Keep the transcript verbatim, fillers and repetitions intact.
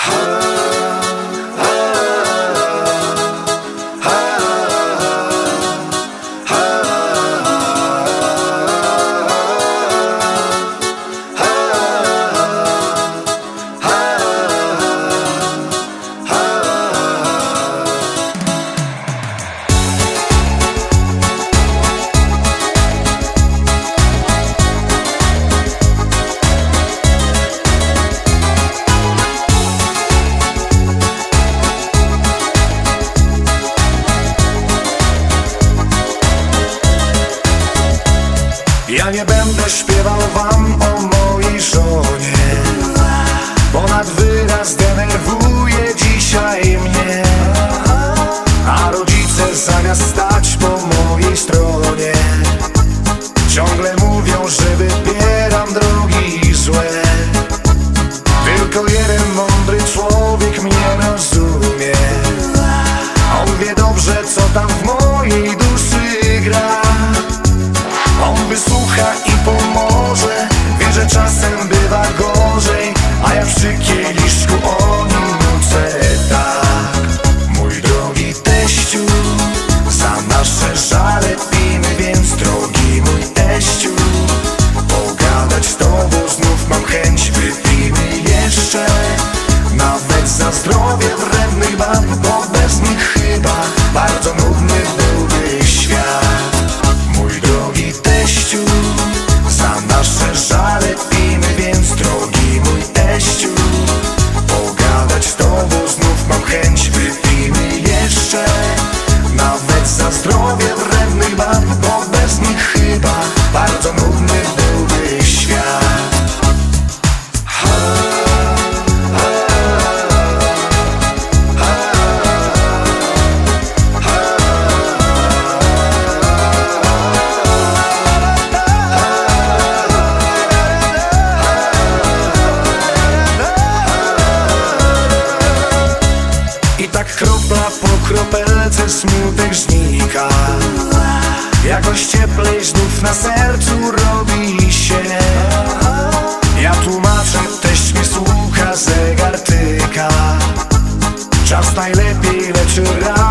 Ja nie będę śpiewał wam o mojej żonie, bo nad wyraz denerwuje dzisiaj mnie. A rodzice zamiast stać po mojej stronie ciągle mówią, że wybieram drogi złe. Tylko jeden mądry człowiek mnie rozumie. On wie dobrze, co tam w mojej duszy gra. On wysłucha i pomoże. Wie, że czasem bywa gorzej, a ja przy kieliszku o nim nucę tak. Mój drogi teściu, za nasze żale pijmy, więc drogi mój teściu, pogadać z tobą znów mam chęć. Wypijmy jeszcze, nawet za zdrowie wrednych bab, bo bez nich chyba bardzo nudny byłby świat. Mój drogi teściu, za nasze żale pijmy, więc drogi mój teściu, pogadać z tobą znów mam chęć. Wypijmy jeszcze, nawet za zdrowie wrednych bab, bo bez nich chyba bardzo nudny byłby świat. I tak kropla po kropelce smutek znika, jakoś cieplej znów na sercu robi się. Ja tłumaczę, teść mi słucha, zegar tyka. Czas najlepiej leczy ran.